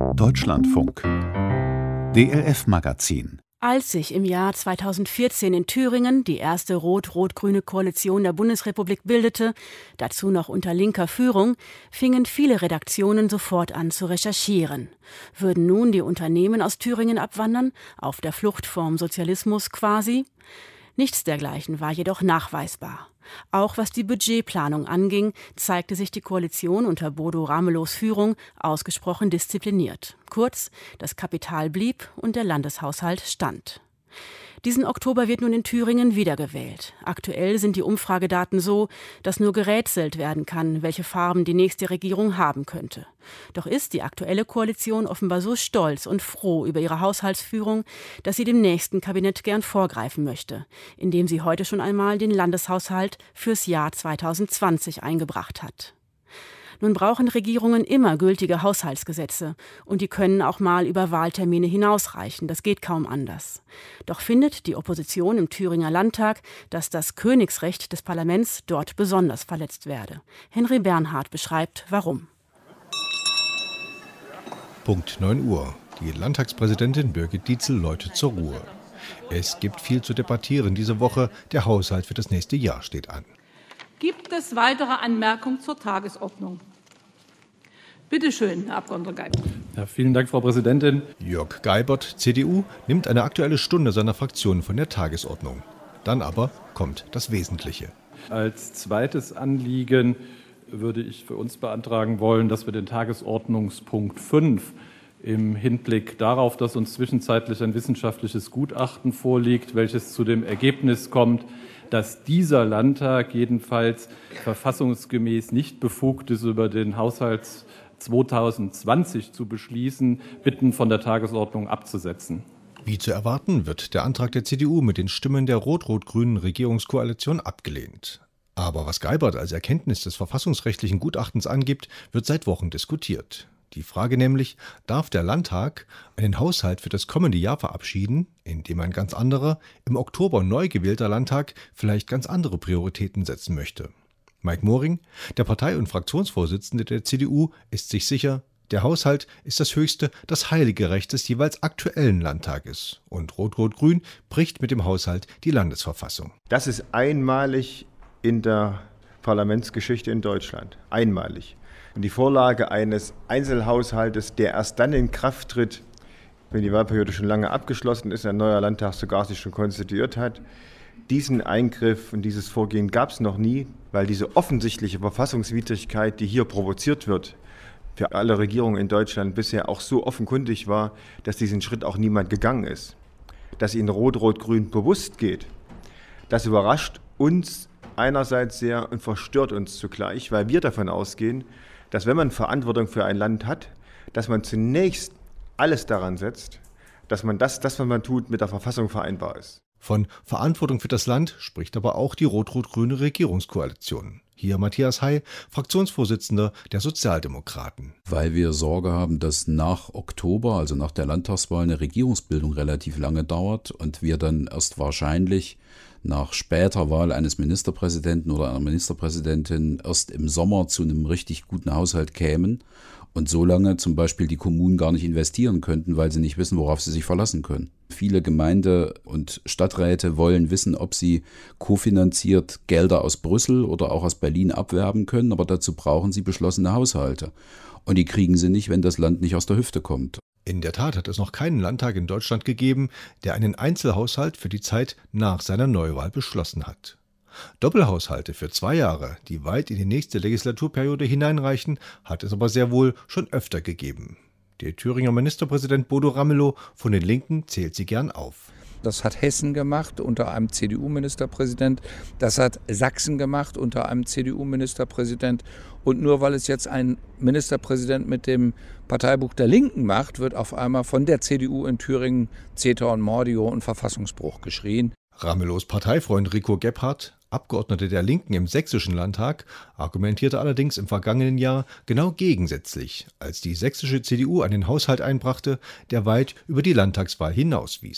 Deutschlandfunk DLF-Magazin. Als sich im Jahr 2014 in Thüringen die erste rot-rot-grüne Koalition der Bundesrepublik bildete, dazu noch unter linker Führung, fingen viele Redaktionen sofort an zu recherchieren. Würden nun die Unternehmen aus Thüringen abwandern, auf der Flucht vorm Sozialismus quasi? Nichts dergleichen war jedoch nachweisbar. Auch was die Budgetplanung anging, zeigte sich die Koalition unter Bodo Ramelows Führung ausgesprochen diszipliniert. Kurz, das Kapital blieb und der Landeshaushalt stand. Diesen Oktober wird nun in Thüringen wiedergewählt. Aktuell sind die Umfragedaten so, dass nur gerätselt werden kann, welche Farben die nächste Regierung haben könnte. Doch ist die aktuelle Koalition offenbar so stolz und froh über ihre Haushaltsführung, dass sie dem nächsten Kabinett gern vorgreifen möchte, indem sie heute schon einmal den Landeshaushalt fürs Jahr 2020 eingebracht hat. Nun brauchen Regierungen immer gültige Haushaltsgesetze und die können auch mal über Wahltermine hinausreichen, das geht kaum anders. Doch findet die Opposition im Thüringer Landtag, dass das Königsrecht des Parlaments dort besonders verletzt werde. Henry Bernhard beschreibt, warum. Punkt 9 Uhr. Die Landtagspräsidentin Birgit Dietzel läutet zur Ruhe. Es gibt viel zu debattieren diese Woche. Der Haushalt für das nächste Jahr steht an. Gibt es weitere Anmerkungen zur Tagesordnung? Bitte schön, Herr Abgeordneter Geibert. Ja, vielen Dank, Frau Präsidentin. Jörg Geibert, CDU, nimmt eine Aktuelle Stunde seiner Fraktion von der Tagesordnung. Dann aber kommt das Wesentliche. Als zweites Anliegen würde ich für uns beantragen wollen, dass wir den Tagesordnungspunkt 5 im Hinblick darauf, dass uns zwischenzeitlich ein wissenschaftliches Gutachten vorliegt, welches zu dem Ergebnis kommt, dass dieser Landtag jedenfalls verfassungsgemäß nicht befugt ist, über den Haushalt 2020 zu beschließen, bitten, von der Tagesordnung abzusetzen. Wie zu erwarten, wird der Antrag der CDU mit den Stimmen der rot-rot-grünen Regierungskoalition abgelehnt. Aber was Geibert als Erkenntnis des verfassungsrechtlichen Gutachtens angibt, wird seit Wochen diskutiert. Die Frage nämlich, darf der Landtag einen Haushalt für das kommende Jahr verabschieden, indem ein ganz anderer, im Oktober neu gewählter Landtag vielleicht ganz andere Prioritäten setzen möchte? Mike Moring, der Partei- und Fraktionsvorsitzende der CDU, ist sich sicher, der Haushalt ist das höchste, das heilige Recht des jeweils aktuellen Landtages. Und Rot-Rot-Grün bricht mit dem Haushalt die Landesverfassung. Das ist einmalig in der Parlamentsgeschichte in Deutschland. Einmalig. Und die Vorlage eines Einzelhaushaltes, der erst dann in Kraft tritt, wenn die Wahlperiode schon lange abgeschlossen ist, ein neuer Landtag sogar sich schon konstituiert hat, diesen Eingriff und dieses Vorgehen gab es noch nie, weil diese offensichtliche Verfassungswidrigkeit, die hier provoziert wird, für alle Regierungen in Deutschland bisher auch so offenkundig war, dass diesen Schritt auch niemand gegangen ist. Dass ihnen Rot-Rot-Grün bewusst geht, das überrascht uns einerseits sehr und verstört uns zugleich, weil wir davon ausgehen, dass wenn man Verantwortung für ein Land hat, dass man zunächst alles daran setzt, dass man das, was man tut, mit der Verfassung vereinbar ist. Von Verantwortung für das Land spricht aber auch die rot-rot-grüne Regierungskoalition. Hier Matthias Hay, Fraktionsvorsitzender der Sozialdemokraten. Weil wir Sorge haben, dass nach Oktober, also nach der Landtagswahl, eine Regierungsbildung relativ lange dauert und wir dann erst wahrscheinlich nach später Wahl eines Ministerpräsidenten oder einer Ministerpräsidentin erst im Sommer zu einem richtig guten Haushalt kämen und so lange zum Beispiel die Kommunen gar nicht investieren könnten, weil sie nicht wissen, worauf sie sich verlassen können. Viele Gemeinde- und Stadträte wollen wissen, ob sie kofinanziert Gelder aus Brüssel oder auch aus Berlin abwerben können, aber dazu brauchen sie beschlossene Haushalte. Und die kriegen sie nicht, wenn das Land nicht aus der Hüfte kommt. In der Tat hat es noch keinen Landtag in Deutschland gegeben, der einen Einzelhaushalt für die Zeit nach seiner Neuwahl beschlossen hat. Doppelhaushalte für 2 Jahre, die weit in die nächste Legislaturperiode hineinreichen, hat es aber sehr wohl schon öfter gegeben. Der Thüringer Ministerpräsident Bodo Ramelow von den Linken zählt sie gern auf. Das hat Hessen gemacht unter einem CDU-Ministerpräsident. Das hat Sachsen gemacht unter einem CDU-Ministerpräsident. Und nur weil es jetzt ein Ministerpräsident mit dem Parteibuch der Linken macht, wird auf einmal von der CDU in Thüringen Ceta und Mordio und Verfassungsbruch geschrien. Ramelows Parteifreund Rico Gebhardt, Abgeordneter der Linken im Sächsischen Landtag, argumentierte allerdings im vergangenen Jahr genau gegensätzlich, als die sächsische CDU einen Haushalt einbrachte, der weit über die Landtagswahl hinauswies.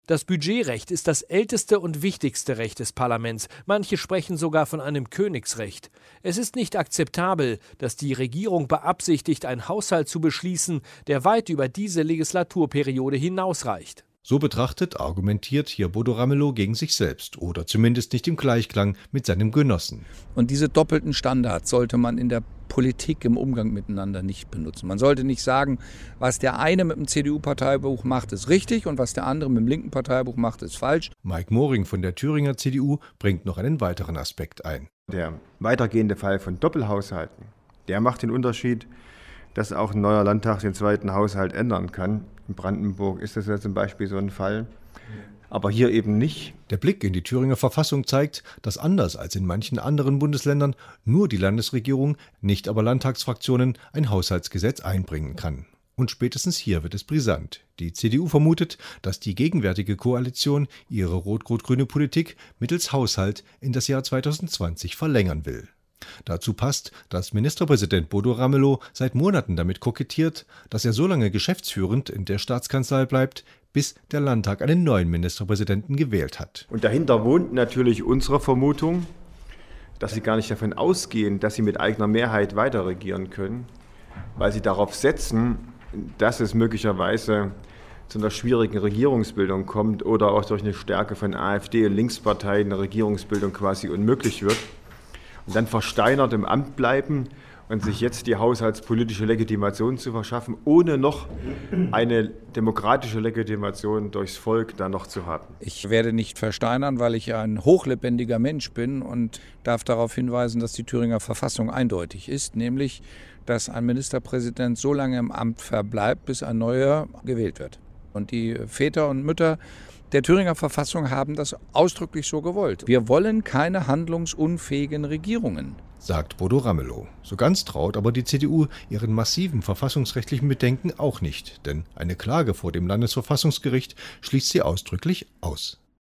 Das Budgetrecht ist das älteste und wichtigste Recht des Parlaments. Manche sprechen sogar von einem Königsrecht. Es ist nicht akzeptabel, dass die Regierung beabsichtigt, einen Haushalt zu beschließen, der weit über diese Legislaturperiode hinausreicht. So betrachtet argumentiert hier Bodo Ramelow gegen sich selbst oder zumindest nicht im Gleichklang mit seinem Genossen. Und diese doppelten Standards sollte man in der Politik im Umgang miteinander nicht benutzen. Man sollte nicht sagen, was der eine mit dem CDU-Parteibuch macht, ist richtig und was der andere mit dem linken Parteibuch macht, ist falsch. Mike Moring von der Thüringer CDU bringt noch einen weiteren Aspekt ein. Der weitergehende Fall von Doppelhaushalten, der macht den Unterschied, dass auch ein neuer Landtag den zweiten Haushalt ändern kann. In Brandenburg ist das ja zum Beispiel so ein Fall, aber hier eben nicht. Der Blick in die Thüringer Verfassung zeigt, dass anders als in manchen anderen Bundesländern nur die Landesregierung, nicht aber Landtagsfraktionen ein Haushaltsgesetz einbringen kann. Und spätestens hier wird es brisant. Die CDU vermutet, dass die gegenwärtige Koalition ihre rot-rot-grüne Politik mittels Haushalt in das Jahr 2020 verlängern will. Dazu passt, dass Ministerpräsident Bodo Ramelow seit Monaten damit kokettiert, dass er so lange geschäftsführend in der Staatskanzlei bleibt, bis der Landtag einen neuen Ministerpräsidenten gewählt hat. Und dahinter wohnt natürlich unsere Vermutung, dass sie gar nicht davon ausgehen, dass sie mit eigener Mehrheit weiter regieren können, weil sie darauf setzen, dass es möglicherweise zu einer schwierigen Regierungsbildung kommt oder auch durch eine Stärke von AfD und Linksparteien eine Regierungsbildung quasi unmöglich wird. Und dann versteinert im Amt bleiben und sich jetzt die haushaltspolitische Legitimation zu verschaffen, ohne noch eine demokratische Legitimation durchs Volk dann noch zu haben. Ich werde nicht versteinern, weil ich ein hochlebendiger Mensch bin und darf darauf hinweisen, dass die Thüringer Verfassung eindeutig ist, nämlich, dass ein Ministerpräsident so lange im Amt verbleibt, bis ein neuer gewählt wird. Und die Väter und Mütter der Thüringer Verfassung haben das ausdrücklich so gewollt. Wir wollen keine handlungsunfähigen Regierungen, sagt Bodo Ramelow. So ganz traut aber die CDU ihren massiven verfassungsrechtlichen Bedenken auch nicht, denn eine Klage vor dem Landesverfassungsgericht schließt sie ausdrücklich aus.